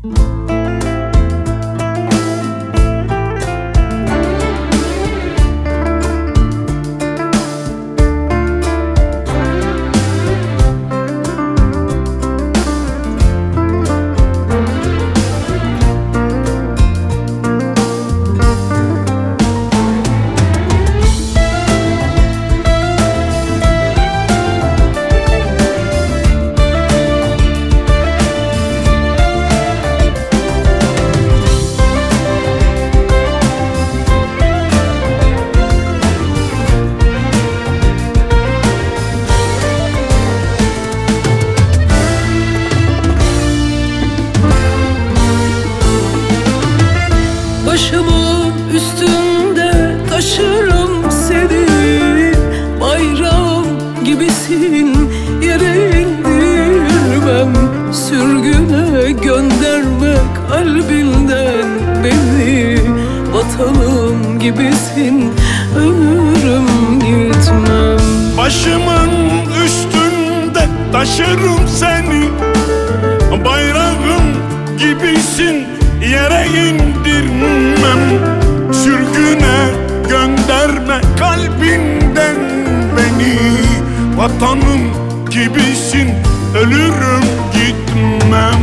Başımın üstünde taşırım seni, bayrağım gibisin, yere indirmem. Sürgüne gönderme kalbinden beni, vatanım gibisin, ölürüm gitmem. Başımın üstünde taşırım seni, bayrağım gibisin, yere indirmem. Sürgüne gönderme kalbinden beni, vatanım gibisin, ölürüm gitmem.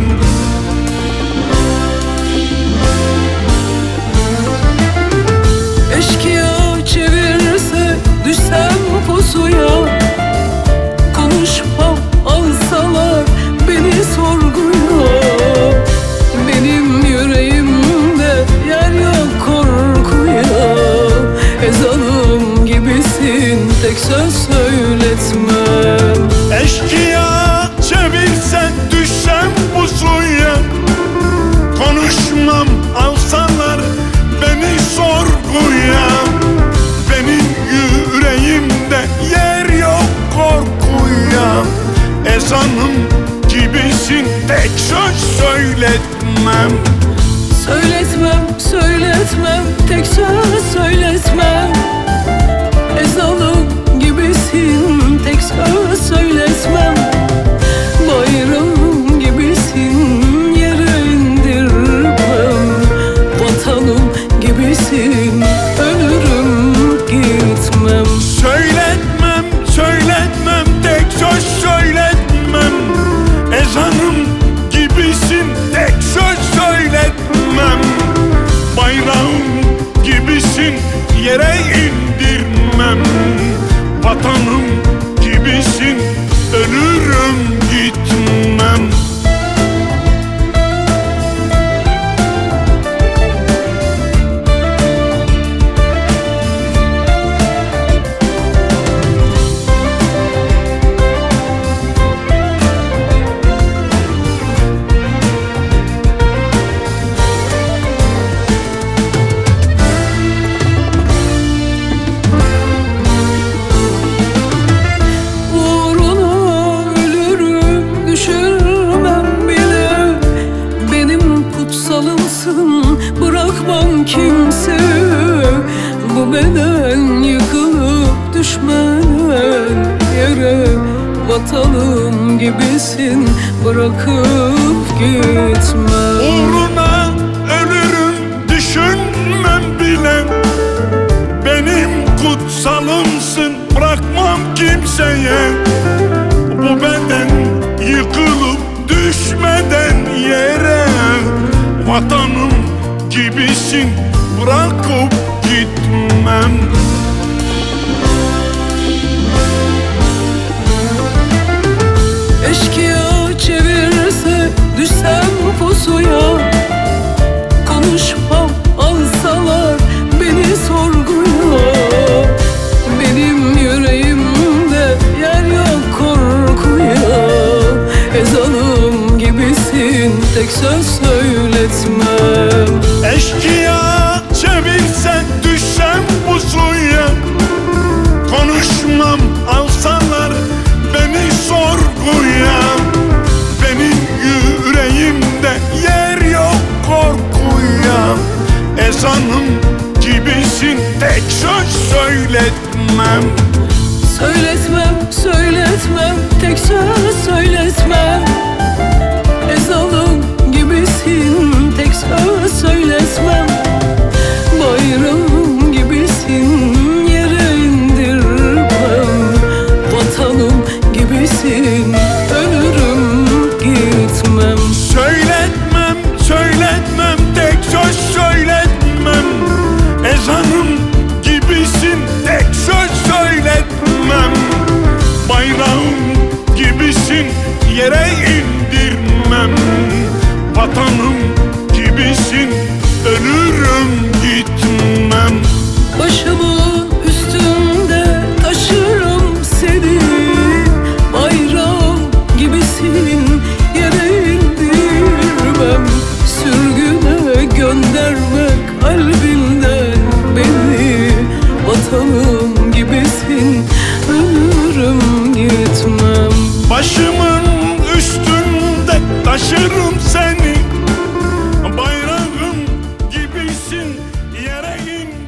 Eşkıya çevirse düşsem pusuya, konuşmam alsalar beni sorguya. Benim yüreğimde yer yok korkuya, ezanım gibisin, tek söz söyletmem. Eşkıya çevirse düşsem pusuya, konuşmam alsalar beni sorguya. Benim yüreğimde yer yok korkuya, ezanım gibisin, tek söz söyletmem. Söyletmem, söyletmem, tek söz söyletmem. Ezanım gibisin, tek söz söyletmem. Bayrağım gibisin, yere indirmem. Vatanım gibisin, ölürüm gitmem. Söyletmem, söyletmem, tek söz söyletmem. Ezanım gibisin, tek söz söyletmem. Bayrağım gibisin, yere indirmem. Vatanım gibisin, ölürüm gitmem. Bırakmam kimse, bu beden yıkılıp düşmeden yere. Vatanım gibisin, bırakıp gitmem. Uğruna ölürüm düşünmem bile, benim kutsalımsın, bırakmam kimseye. Bu beden yıkılıp düşmeden yere, vatanım gibisin, bırakıp gitmem. Eşkıya çevirse düşsem pusuya, konuşmam alsalar beni sorguya. Benim yüreğimde yer yok korkuya, ezanım gibisin, tek söz söyletmem. Eşkıya çevirse düşsem pusuya, konuşmam alsalar beni sorguya. Benim yüreğimde yer yok korkuya, ezanım gibisin, tek söz söyletmem. Söyletmem, söyletmem, tek söz söyletmem. Ezanım gibisin, gitmem. Söyletmem, söyletmem, tek söz söyletmem. Ezanım gibisin, tek söz söyletmem. Bayrağım gibisin, yere indirmem. Vatanım gibisin, ölürüm gitmem. Başımın üstünde taşırım seni, bayrağım gibisin, yere indirmem. Sürgüne gönderme kalbinden beni, vatanım gibisin, ölürüm gitmem. Başımın üstünde taşırım seni, bayrağım gibisin, yere in